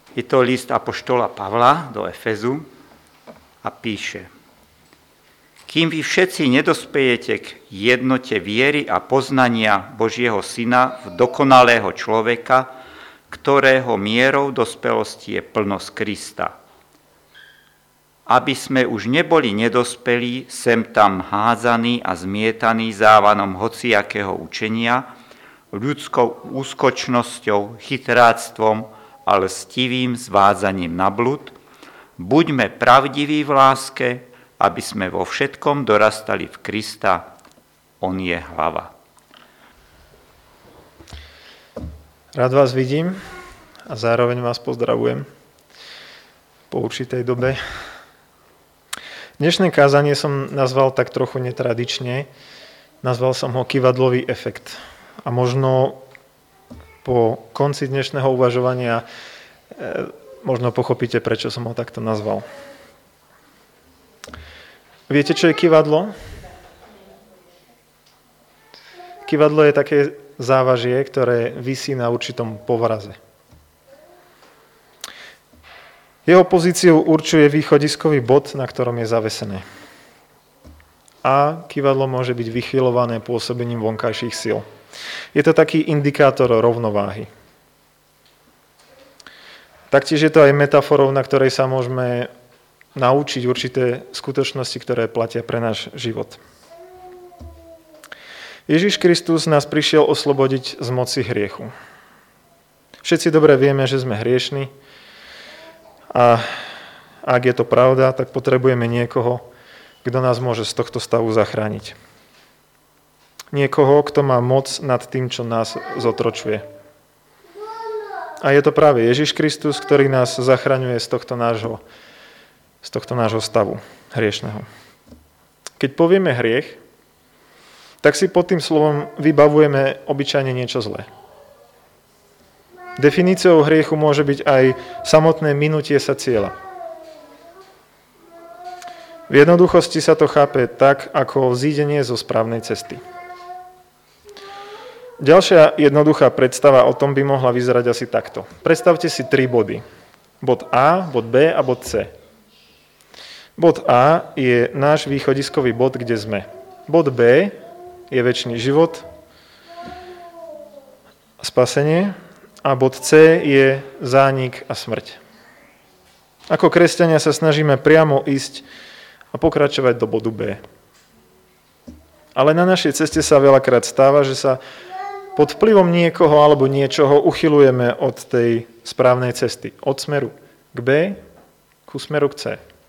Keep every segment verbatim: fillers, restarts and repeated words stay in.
Je to list apoštola Pavla do Efezu a píše: Kým vy všetci nedospejete k jednote viery a poznania Božieho Syna v dokonalého človeka, ktorého mierou dospelosti je plnosť Krista. Aby sme už neboli nedospelí, sem tam hádzaní a zmietaní závanom hociakého učenia, ľudskou úskočnosťou, chytráctvom a lstivým zvádzaním na blud, buďme pravdiví v láske, aby sme vo všetkom dorastali v Krista. On je hlava. Rád vás vidím a zároveň vás pozdravujem po určitej dobe. Dnešné kázanie som nazval tak trochu netradične. Nazval som ho kývadlový efekt. A možno po konci dnešného uvažovania e, možno pochopíte, prečo som ho takto nazval. Viete, čo je kývadlo? Kývadlo je také závažie, ktoré visí na určitom povraze. Jeho pozíciu určuje východiskový bod, na ktorom je zavesené. A kývadlo môže byť vychýľované pôsobením vonkajších síl. Je to taký indikátor rovnováhy. Taktiež je to aj metaforou, na ktorej sa môžeme naučiť určité skutočnosti, ktoré platia pre náš život. Ježiš Kristus nás prišiel oslobodiť z moci hriechu. Všetci dobre vieme, že sme hriešni a ak je to pravda, tak potrebujeme niekoho, kto nás môže z tohto stavu zachrániť. Niekoho, kto má moc nad tým, čo nás zotročuje. A je to práve Ježiš Kristus, ktorý nás zachraňuje z tohto nášho, z tohto nášho stavu hriešného. Keď povieme hriech, tak si pod tým slovom vybavujeme obyčajne niečo zlé. Definíciou hriechu môže byť aj samotné minutie sa cieľa. V jednoduchosti sa to chápe tak, ako zídenie zo správnej cesty. Ďalšia jednoduchá predstava o tom by mohla vyzerať asi takto. Predstavte si tri body. Bod A, bod B a bod C. Bod A je náš východiskový bod, kde sme. Bod B je večný život, spasenie, a bod C je zánik a smrť. Ako kresťania sa snažíme priamo ísť a pokračovať do bodu B. Ale na našej ceste sa veľakrát stáva, že sa pod vplyvom niekoho alebo niečoho uchyľujeme od tej správnej cesty. Od smeru k B, ku smeru k C.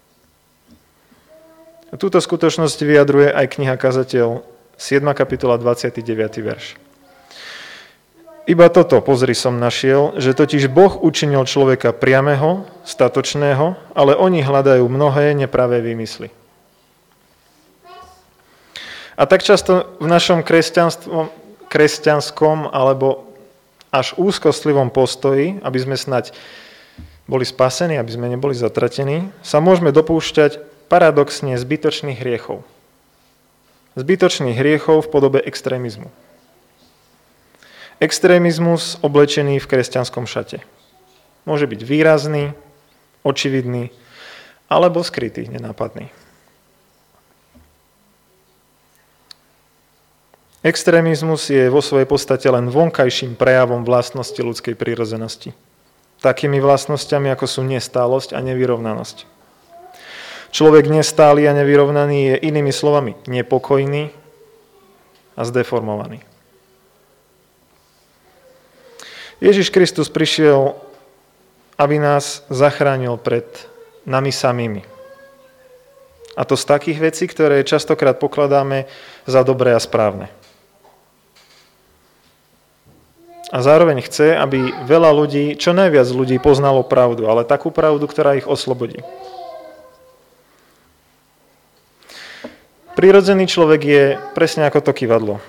A túto skutočnosť vyjadruje aj kniha Kazateľ, siedma kapitola, dvadsiaty deviaty verš. Iba toto, pozri, som našiel, že totiž Boh učinil človeka priameho, statočného, ale oni hľadajú mnohé nepravé výmysly. A tak často v našom kresťanskom alebo až úzkostlivom postoji, aby sme snať boli spasení, aby sme neboli zatratení, sa môžeme dopúšťať paradoxne zbytočných hriechov. Zbytočných hriechov v podobe extrémizmu. Extrémizmus oblečený v kresťanskom šate. Môže byť výrazný, očividný, alebo skrytý, nenápadný. Extrémizmus je vo svojej podstate len vonkajším prejavom vlastnosti ľudskej prírodzenosti. Takými vlastnosťami, ako sú nestálosť a nevyrovnanosť. Človek nestály a nevyrovnaný je inými slovami nepokojný a zdeformovaný. Ježiš Kristus prišiel, aby nás zachránil pred nami samými. A to z takých vecí, ktoré častokrát pokladáme za dobré a správne. A zároveň chce, aby veľa ľudí, čo najviac ľudí poznalo pravdu, ale takú pravdu, ktorá ich oslobodí. Prirodzený človek je presne ako to kývadlo.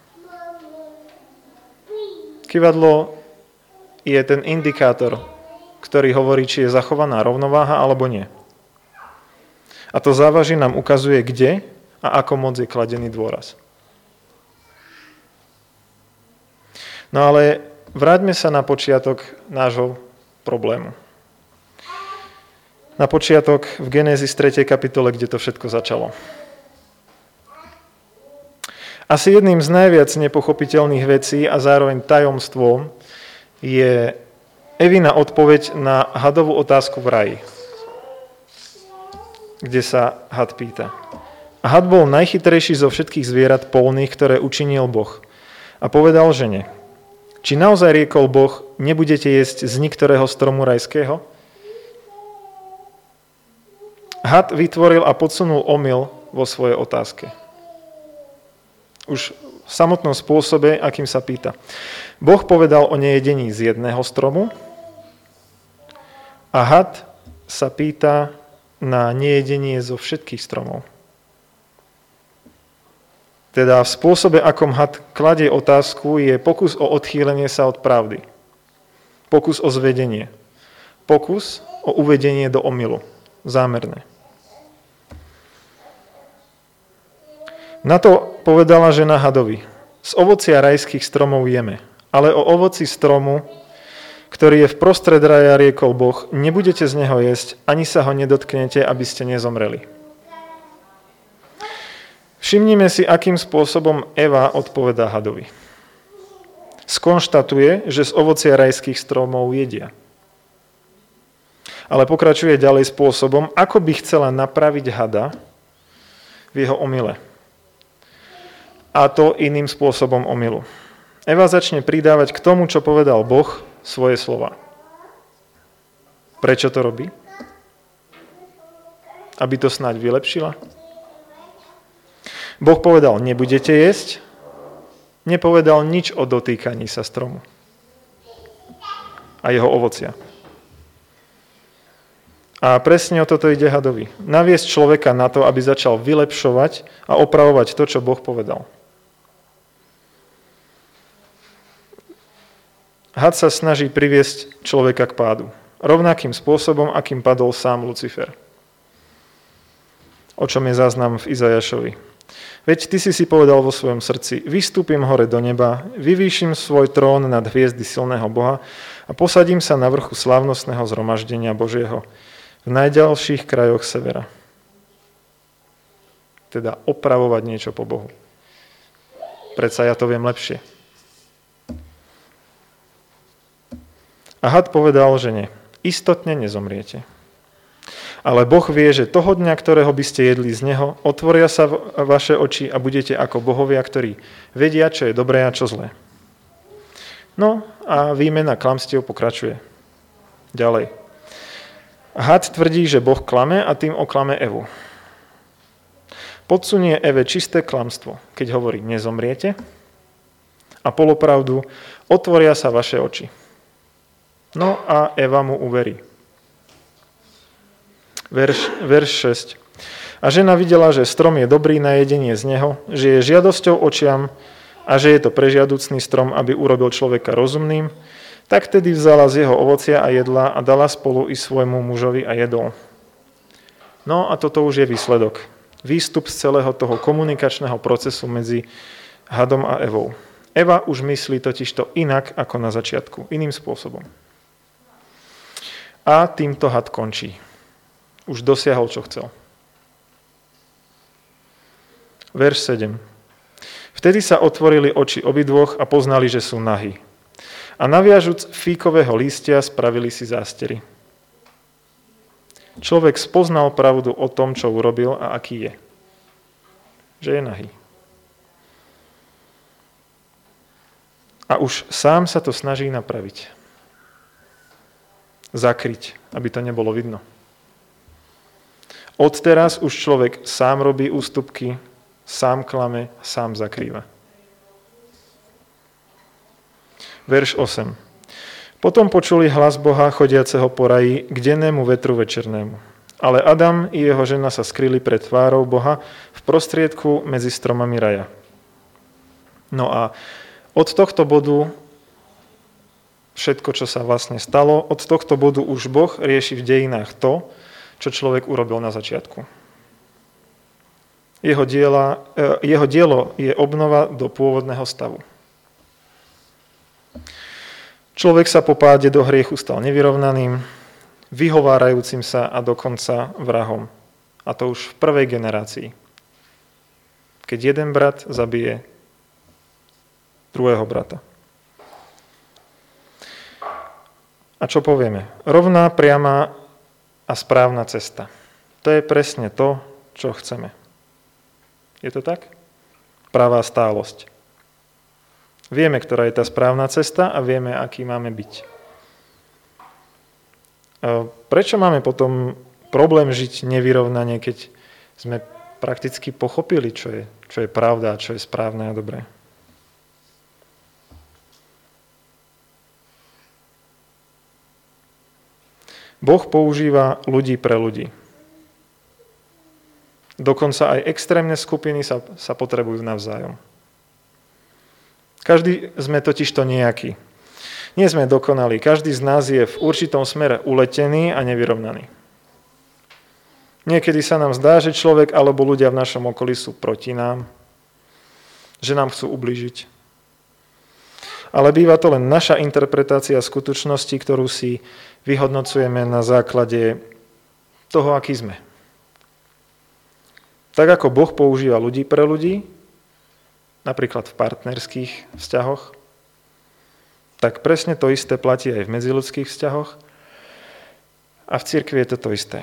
Kývadlo je ten indikátor, ktorý hovorí, či je zachovaná rovnováha alebo nie. A to závaží nám ukazuje, kde a ako moc je kladený dôraz. No ale vráťme sa na počiatok nášho problému. na počiatok v Genézis tretej kapitole, kde to všetko začalo. Asi jedným z najviac nepochopiteľných vecí a zároveň tajomstvom je Evina odpoveď na hadovú otázku v raji, kde sa had pýta. A had bol najchytrejší zo všetkých zvierat polných, ktoré učinil Boh. A povedal žene, či naozaj riekol Boh, nebudete jesť z niektorého stromu rajského? Had vytvoril a podsunul omyl vo svojej otázke. Už v samotnom spôsobe, akým sa pýta. Boh povedal o nejedení z jedného stromu a had sa pýta na nejedenie zo všetkých stromov. Teda v spôsobe, akom had kladie otázku, je pokus o odchýlenie sa od pravdy. Pokus o zvedenie. Pokus o uvedenie do omylu. Zámerné. Na to povedala žena hadovi. Z ovocia rajských stromov jeme, ale o ovoci stromu, ktorý je v prostred raja, riekol Boh, nebudete z neho jesť, ani sa ho nedotknete, aby ste nezomreli. Všimnime si, akým spôsobom Eva odpovedá hadovi. Skonštatuje, že z ovocia rajských stromov jedia. Ale pokračuje ďalej spôsobom, ako by chcela napraviť hada v jeho omyle. A to iným spôsobom omylu. Eva začne pridávať k tomu, čo povedal Boh, svoje slova. Prečo to robí? Aby to snáď vylepšila? Boh povedal, nebudete jesť, nepovedal nič o dotýkaní sa stromu a jeho ovocia. A presne o toto ide hadovi. Naviesť človeka na to, aby začal vylepšovať a opravovať to, čo Boh povedal. Had sa snaží priviesť človeka k pádu. Rovnakým spôsobom, akým padol sám Lucifer. O čom je záznam v Izajašovi. Veď ty si si povedal vo svojom srdci, vystúpim hore do neba, vyvýšim svoj trón nad hviezdy silného Boha a posadím sa na vrchu slávnostného zhromaždenia Božieho v najďalších krajoch severa. Teda opravovať niečo po Bohu. Predsa ja to viem lepšie. A had povedal žene, istotne nezomriete. Ale Boh vie, že toho dňa, ktorého by ste jedli z neho, otvoria sa vaše oči a budete ako bohovia, ktorí vedia, čo je dobré a čo zlé. No a výmena klamstiev pokračuje. Ďalej. Had tvrdí, že Boh klame a tým oklame Evu. Podsunie Eve čisté klamstvo, keď hovorí nezomriete a polopravdu otvoria sa vaše oči. No a Eva mu uverí. Verš, verš šesť. A žena videla, že strom je dobrý na jedenie z neho, že je žiadosťou očiam a že je to prežiaducný strom, aby urobil človeka rozumným, tak tedy vzala z jeho ovocia a jedla a dala spolu i svojmu mužovi a jedol. No a toto už je výsledok. Výstup z celého toho komunikačného procesu medzi hadom a Evou. Eva už myslí totižto inak ako na začiatku, iným spôsobom. A týmto had končí. Už dosiahol, čo chcel. Verš sedem. Vtedy sa otvorili oči obidvoch a poznali, že sú nahí. A naviažúc fíkového lístia, spravili si zástery. Človek spoznal pravdu o tom, čo urobil a aký je. Že je nahý. A už sám sa to snaží napraviť. Zakryť, aby to nebolo vidno. Odteraz už človek sám robí ústupky, sám klame, sám zakrýva. Verš osem. Potom počuli hlas Boha chodiaceho po raji k dennému vetru večernému. Ale Adam i jeho žena sa skryli pred tvárou Boha v prostriedku medzi stromami raja. No a od tohto bodu všetko, čo sa vlastne stalo, od tohto bodu už Boh rieši v dejinách to, čo človek urobil na začiatku. Jeho, diela, jeho dielo je obnova do pôvodného stavu. Človek sa po páde do hriechu stal nevyrovnaným, vyhovárajúcim sa a dokonca vrahom. A to už v prvej generácii. Keď jeden brat zabije druhého brata. A čo povieme? Rovná, priama a správna cesta. To je presne to, čo chceme. Je to tak? Pravá stálosť. Vieme, ktorá je tá správna cesta a vieme, aký máme byť. Prečo máme potom problém žiť nevyrovnane, keď sme prakticky pochopili, čo je, čo je pravda a čo je správne a dobré? Boh používa ľudí pre ľudí. Dokonca aj extrémne skupiny sa, sa potrebujú navzájom. Každý sme totižto nejaký. Nie sme dokonalí. Každý z nás je v určitom smere uletený a nevyrovnaný. Niekedy sa nám zdá, že človek alebo ľudia v našom okolí sú proti nám, že nám chcú ublížiť. Ale býva to len naša interpretácia skutočnosti, ktorú si vyhodnocujeme na základe toho, aký sme. Tak ako Boh používa ľudí pre ľudí, napríklad v partnerských vzťahoch, tak presne to isté platí aj v medziľudských vzťahoch a v cirkvi je to to isté.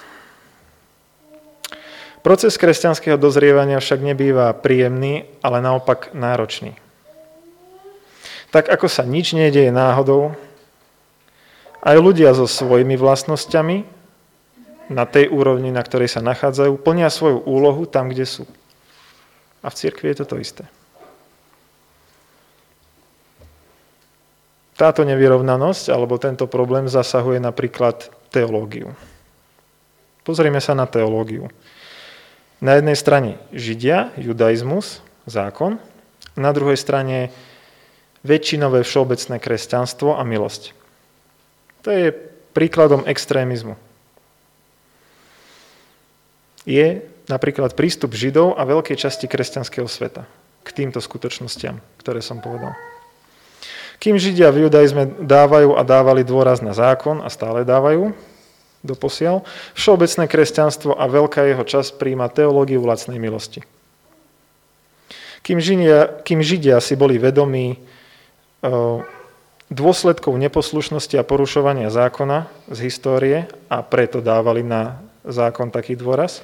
Proces kresťanského dozrievania však nebýva príjemný, ale naopak náročný. Tak ako sa nič nedeje náhodou, aj ľudia so svojimi vlastnosťami na tej úrovni, na ktorej sa nachádzajú, plnia svoju úlohu tam, kde sú. A v cirkvi je to to isté. Táto nevyrovnanosť alebo tento problém zasahuje napríklad teológiu. Pozrime sa na teológiu. Na jednej strane Židia, judaizmus, zákon, na druhej strane väčšinové všeobecné kresťanstvo a milosť. To je príkladom extrémizmu. Je napríklad prístup Židov a veľkej časti kresťanského sveta k týmto skutočnostiam, ktoré som povedal. Kým Židia v judaizme dávajú a dávali dôraz na zákon a stále dávajú doposiaľ, všeobecné kresťanstvo a veľká jeho časť prijíma teológiu lacnej milosti. Kým Židia, kým Židia si boli vedomí dôsledkov neposlušnosti a porušovania zákona z histórie a preto dávali na zákon taký dôraz,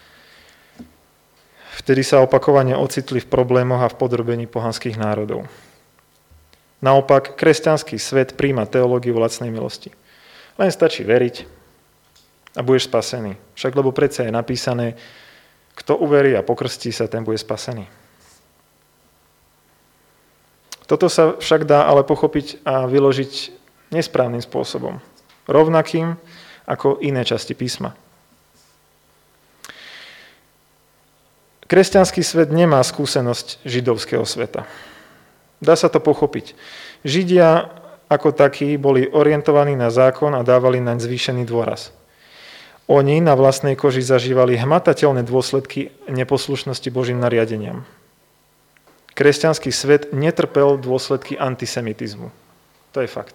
vtedy sa opakovane ocitli v problémoch a v podrobení pohanských národov. Naopak, kresťanský svet prijíma teológiu lacnej milosti. Len stačí veriť a budeš spasený. Však lebo predsa je napísané, kto uverí a pokrstí sa, ten bude spasený. Toto sa však dá ale pochopiť a vyložiť nesprávnym spôsobom. Rovnakým ako iné časti písma. Kresťanský svet nemá skúsenosť židovského sveta. Dá sa to pochopiť. Židia ako takí boli orientovaní na zákon a dávali naň zvýšený dôraz. Oni na vlastnej koži zažívali hmatateľné dôsledky neposlušnosti Božím nariadeniam. Kresťanský svet netrpel dôsledky antisemitizmu. To je fakt.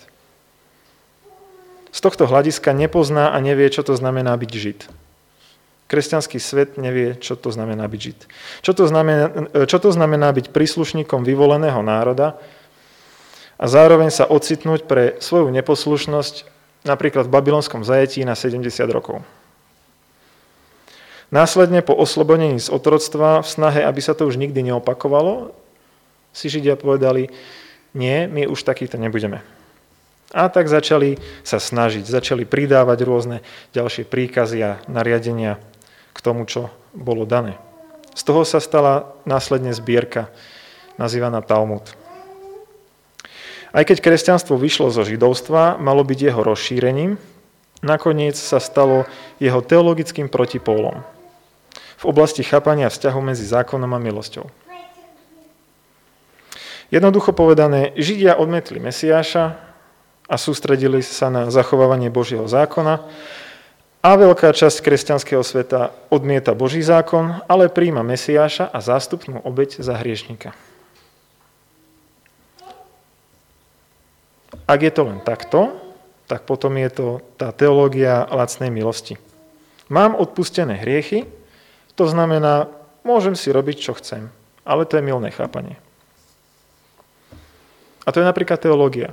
Z tohto hľadiska nepozná a nevie, čo to znamená byť Žid. Kresťanský svet nevie, čo to znamená byť Žid. Čo to znamená, čo to znamená byť príslušníkom vyvoleného národa a zároveň sa ocitnúť pre svoju neposlušnosť napríklad v babylonskom zajetí na sedemdesiat rokov. Následne po oslobodení z otroctva v snahe, aby sa to už nikdy neopakovalo, si Židia povedali, nie, my už takýto nebudeme. A tak začali sa snažiť, začali pridávať rôzne ďalšie príkazy a nariadenia k tomu, čo bolo dané. Z toho sa stala následne zbierka, nazývaná Talmud. Aj keď kresťanstvo vyšlo zo židovstva, malo byť jeho rozšírením, nakoniec sa stalo jeho teologickým protipólom v oblasti chápania vzťahu medzi zákonom a milosťou. Jednoducho povedané, Židia odmietli Mesiáša a sústredili sa na zachovávanie Božieho zákona a veľká časť kresťanského sveta odmieta Boží zákon, ale prijíma Mesiáša a zástupnú obeť za hriešnika. Ak je to len takto, tak potom je to tá teológia lacnej milosti. Mám odpustené hriechy, to znamená, môžem si robiť, čo chcem, ale to je mylné chápanie. A to je napríklad teológia.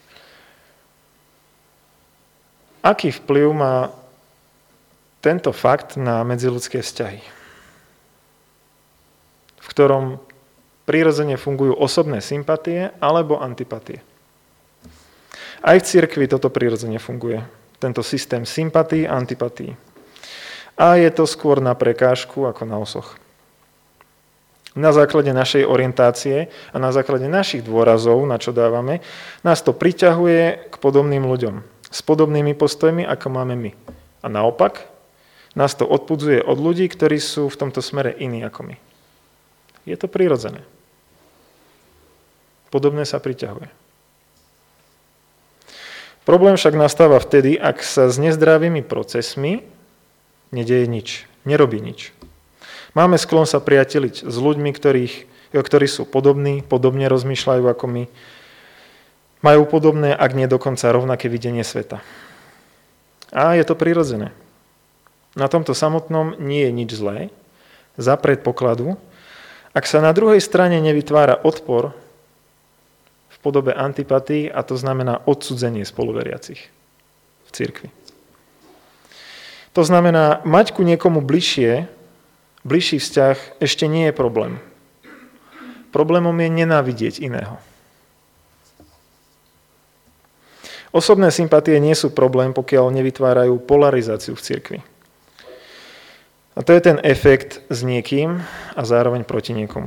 Aký vplyv má tento fakt na medziľudské vzťahy, v ktorom prirodzene fungujú osobné sympatie alebo antipatie? Aj v cirkvi toto prirodzene funguje. Tento systém sympatí a antipatí. A je to skôr na prekážku ako na osoch. Na základe našej orientácie a na základe našich dôrazov, na čo dávame, nás to priťahuje k podobným ľuďom. S podobnými postojmi, ako máme my. A naopak, nás to odpudzuje od ľudí, ktorí sú v tomto smere iní ako my. Je to prirodzené. Podobné sa priťahuje. Problém však nastáva vtedy, ak sa s nezdravými procesmi nedeje nič, nerobí nič. Máme sklon sa priateliť s ľuďmi, ktorých, ktorí sú podobní, podobne rozmýšľajú ako my, majú podobné, ak nie dokonca rovnaké videnie sveta. A je to prirodzené. Na tomto samotnom nie je nič zlé, za predpokladu, ak sa na druhej strane nevytvára odpor v podobe antipatii, a to znamená odcudzenie spoluveriacich v cirkvi. To znamená, mať ku niekomu bližšie, bližší vzťah ešte nie je problém. Problémom je nenávidieť iného. Osobné sympatie nie sú problém, pokiaľ nevytvárajú polarizáciu v cirkvi. A to je ten efekt s niekým a zároveň proti niekomu.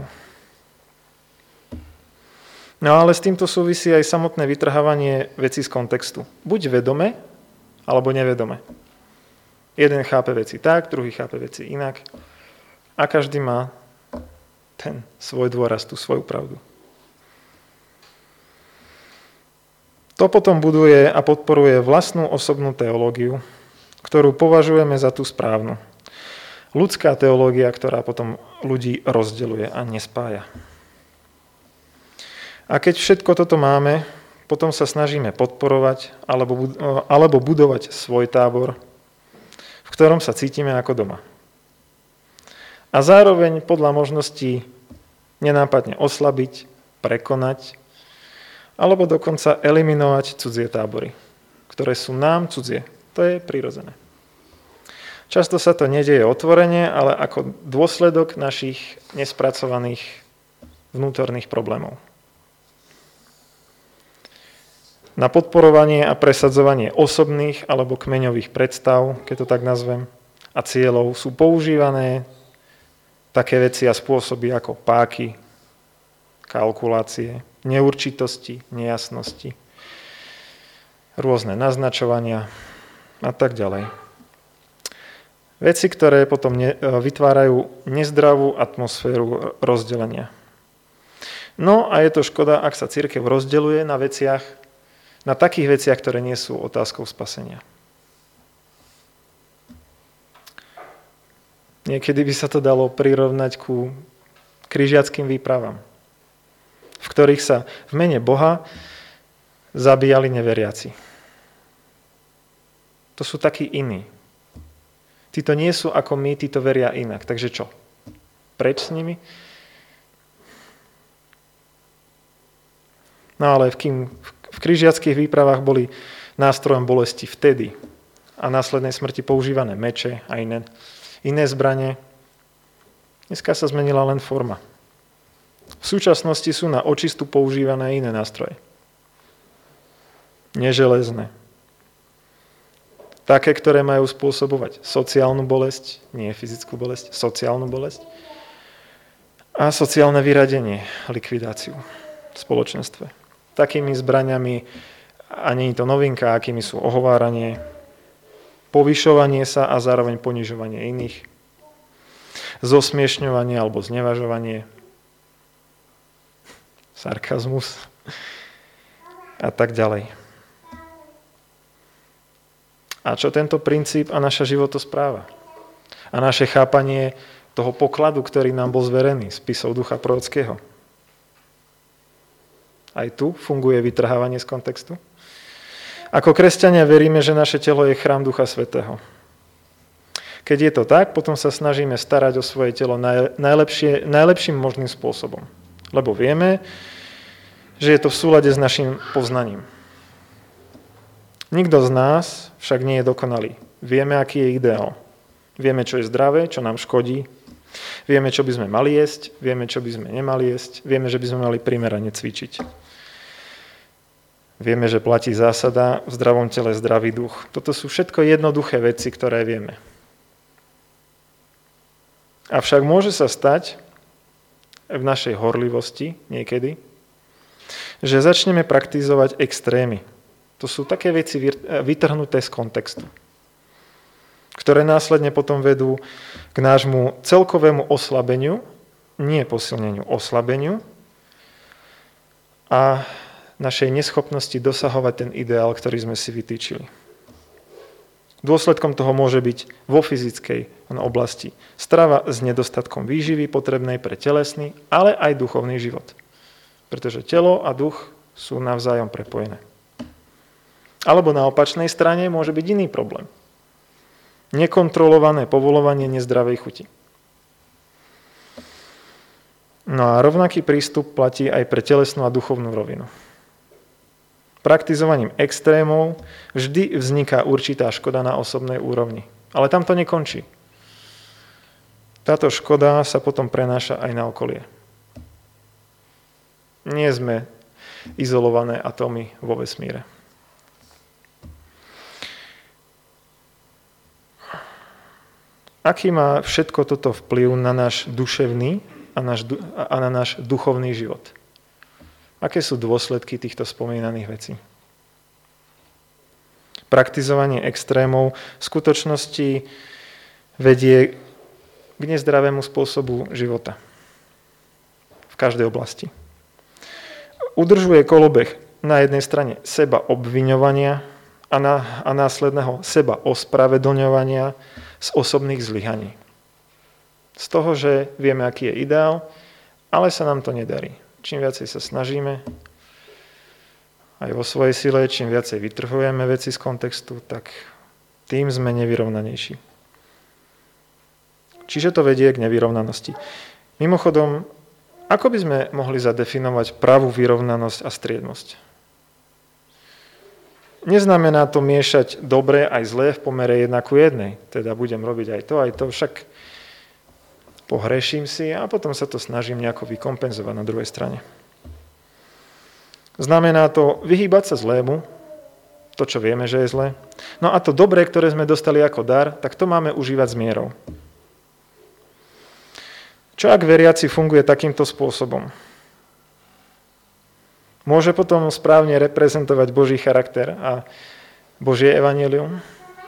No ale s týmto súvisí aj samotné vytrhávanie vecí z kontextu. Buď vedome, alebo nevedome. Jeden chápe veci tak, druhý chápe veci inak. A každý má ten svoj dôraz, tú svoju pravdu. To potom buduje a podporuje vlastnú osobnú teológiu, ktorú považujeme za tú správnu. Ľudská teológia, ktorá potom ľudí rozdeľuje a nespája. A keď všetko toto máme, potom sa snažíme podporovať alebo, alebo budovať svoj tábor, v ktorom sa cítime ako doma. A zároveň podľa možností nenápadne oslabiť, prekonať alebo dokonca eliminovať cudzie tábory, ktoré sú nám cudzie. To je prirodzené. Často sa to nedeje otvorene, ale ako dôsledok našich nespracovaných vnútorných problémov. Na podporovanie a presadzovanie osobných alebo kmeňových predstav, keď to tak nazvem, a cieľov sú používané také veci a spôsoby ako páky, kalkulácie, neurčitosti, nejasnosti, rôzne naznačovania a tak ďalej. Veci, ktoré potom ne, vytvárajú nezdravú atmosféru rozdelenia. No a je to škoda, ak sa cirkev rozdeľuje na veciach, na takých veciach, ktoré nie sú otázkou spasenia. Niekedy by sa to dalo prirovnať ku križiackým výpravám, v ktorých sa v mene Boha zabíjali neveriaci. To sú takí iní. Títo nie sú ako my, títo veria inak. Takže čo? Preč s nimi? No ale v, kým, v križiackých výpravách boli nástrojom bolesti vtedy a následnej smrti používané meče a iné, iné zbranie. Dneska sa zmenila len forma. V súčasnosti sú na očistu používané iné nástroje. Neželezné. Také, ktoré majú spôsobovať sociálnu bolesť, nie fyzickú bolesť, sociálnu bolesť a sociálne vyradenie, likvidáciu v spoločenstve. Takými zbraňami, a nie je to novinka, akými sú ohováranie, povyšovanie sa a zároveň ponižovanie iných, zosmiešňovanie alebo znevažovanie, sarkazmus a tak ďalej. A čo tento princíp a naša životospráva? A naše chápanie toho pokladu, ktorý nám bol zverený z spisov ducha prorockého? Aj tu funguje vytrhávanie z kontextu? Ako kresťania veríme, že naše telo je chrám Ducha Svätého. Keď je to tak, potom sa snažíme starať o svoje telo najlepšie, najlepším možným spôsobom. Lebo vieme, že je to v súlade s našim poznaním. Nikto z nás však nie je dokonalý. Vieme, aký je ideál. Vieme, čo je zdravé, čo nám škodí. Vieme, čo by sme mali jesť. Vieme, čo by sme nemali jesť. Vieme, že by sme mali primerane cvičiť. Vieme, že platí zásada v zdravom tele zdravý duch. Toto sú všetko jednoduché veci, ktoré vieme. Avšak môže sa stať v našej horlivosti niekedy, že začneme praktizovať extrémy. To sú také veci vytrhnuté z kontextu, ktoré následne potom vedú k nášmu celkovému oslabeniu, nie posilneniu, oslabeniu a našej neschopnosti dosahovať ten ideál, ktorý sme si vytýčili. Dôsledkom toho môže byť vo fyzickej oblasti strava s nedostatkom výživy potrebnej pre telesný, ale aj duchovný život. Pretože telo a duch sú navzájom prepojené. Alebo na opačnej strane môže byť iný problém. Nekontrolované povolovanie nezdravej chuti. No a rovnaký prístup platí aj pre telesnú a duchovnú rovinu. Praktizovaním extrémov vždy vzniká určitá škoda na osobnej úrovni. Ale tam to nekončí. Táto škoda sa potom prenáša aj na okolie. Nie sme izolované atómy vo vesmíre. Aký má všetko toto vplyv na náš duševný a, náš, a na náš duchovný život? Aké sú dôsledky týchto spomínaných vecí? Praktizovanie extrémov v skutočnosti vedie k nezdravému spôsobu života. V každej oblasti. Udržuje kolobeh na jednej strane seba obviňovania a, na, a následného seba ospravedlňovania z osobných zlyhaní. Z toho, že vieme, aký je ideál, ale sa nám to nedarí. Čím viacej sa snažíme, aj vo svojej sile, čím viacej vytrhujeme veci z kontextu, tak tým sme nevyrovnanejší. Čiže to vedie k nevyrovnanosti. Mimochodom, ako by sme mohli zadefinovať pravú vyrovnanosť a striednosť? Neznamená to miešať dobré aj zlé v pomere jedna ku jednej. Teda budem robiť aj to, aj to, však pohreším si a potom sa to snažím nejako vykompenzovať na druhej strane. Znamená to vyhýbať sa zlému, to, čo vieme, že je zlé. No a to dobré, ktoré sme dostali ako dar, tak to máme užívať s mierou. Čo ak veriaci funguje takýmto spôsobom? Môže potom správne reprezentovať Boží charakter a Božie evanjelium?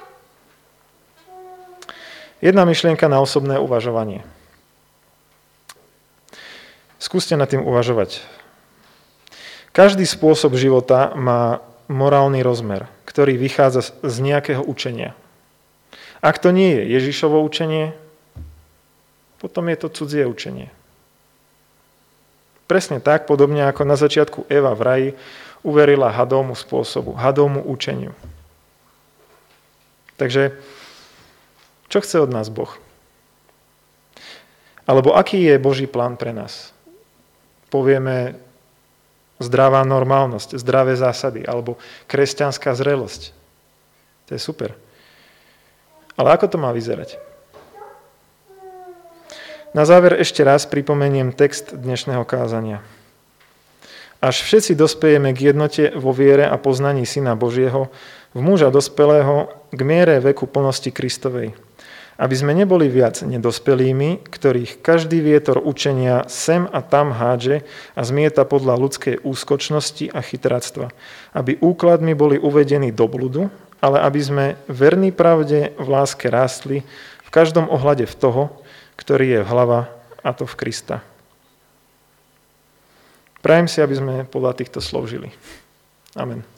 Jedna myšlienka na osobné uvažovanie. Skúste nad tým uvažovať. Každý spôsob života má morálny rozmer, ktorý vychádza z nejakého učenia. Ak to nie je Ježišovo učenie, potom je to cudzie učenie. Presne tak, podobne ako na začiatku Eva v raji uverila hadovmu spôsobu, hadovmu učeniu. Takže, čo chce od nás Boh? Alebo aký je Boží plán pre nás? Povieme zdravá normálnosť, zdravé zásady, alebo kresťanská zrelosť. To je super. Ale ako to má vyzerať? Na záver ešte raz pripomeniem text dnešného kázania. Až všetci dospejeme k jednote vo viere a poznaní Syna Božieho, v muža dospelého, k miere veku plnosti Kristovej. Aby sme neboli viac nedospelými, ktorých každý vietor učenia sem a tam hádže a zmieta podľa ľudskej úskočnosti a chytráctva. Aby úkladmi boli uvedení do bludu, ale aby sme verní pravde v láske rástli, v každom ohľade v toho, ktorý je v hlava, a to v Krista. Prajem si, aby sme podľa týchto slov žili. Amen.